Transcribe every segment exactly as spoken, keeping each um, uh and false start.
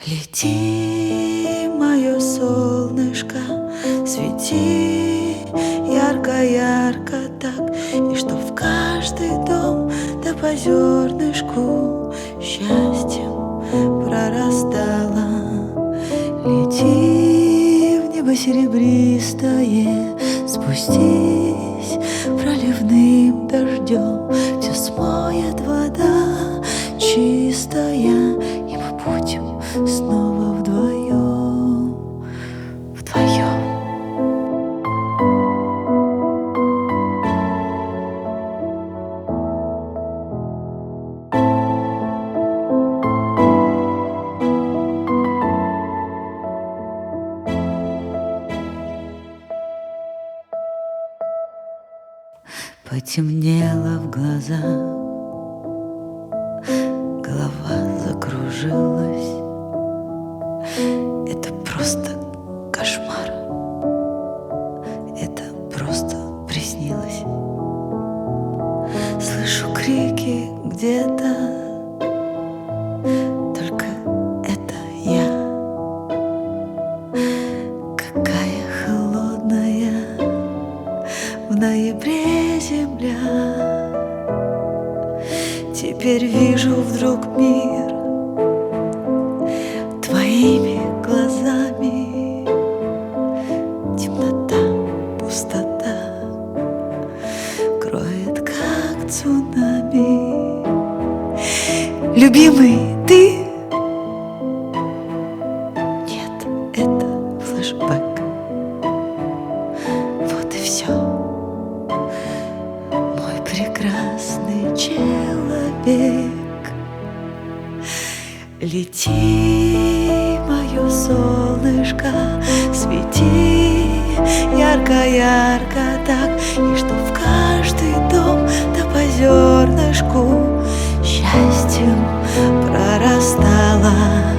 Лети, мое солнышко, свети ярко-ярко так, и чтоб в каждый дом да по зернышку счастьем прорастало. Лети в небо серебристое, спустись проливным дождем, все смоет вода чистая, и мы будем снова вдвоем, вдвоем. Потемнело в глазах, голова закружилась. Это просто кошмар, это просто приснилось. Слышу крики где-то, только это я. Какая холодная в ноябре земля. Теперь вижу вдруг мир твоими глазами. Темнота, пустота кроет, как цунами. Любимый, ты? Нет, это флешбэк. Вот и все. Мой прекрасный человек. Лети, мое солнышко, свети ярко-ярко так, и чтоб в каждый дом да по зернышку счастьем прорастало.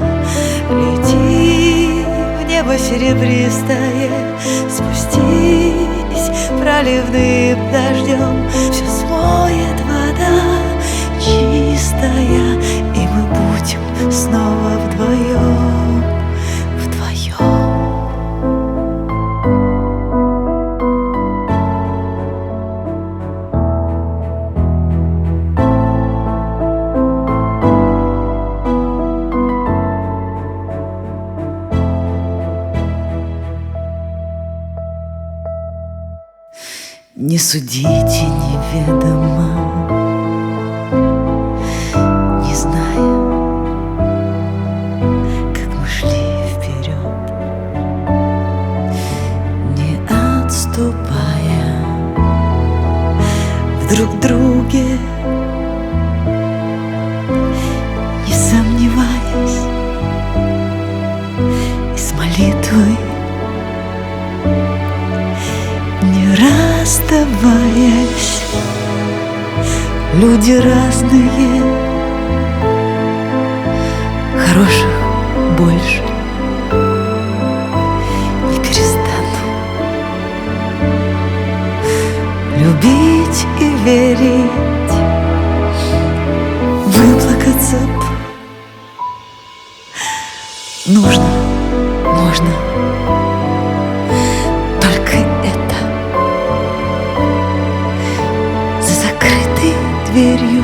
Лети в небо серебристое, спустись проливным дождем, все смоет вода чистая, и мы будем снова вдвоем, вдвоем. Не судите неведомо, не зная, как мы шли вперед, не отступая в друг друге, не сомневаясь, и с молитвой не расставаясь. Люди разные, хороших больше не перестану любить и верить. Выплакаться б нужно, можно, только это за закрытой дверью.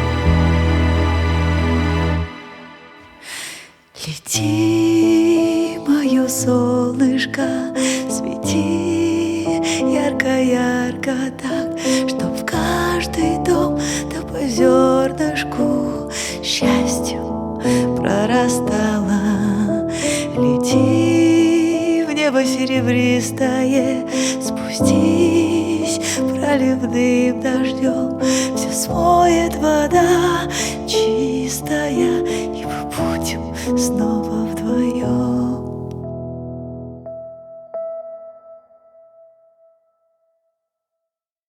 Лети, мое солнышко, свети ярко-ярко так, чтоб в каждый дом да по зернышку счастьем прорастало. Лети в небо серебристое, спустись проливным дождем, все смоет вода чистая, и мы будем снова вдвоем.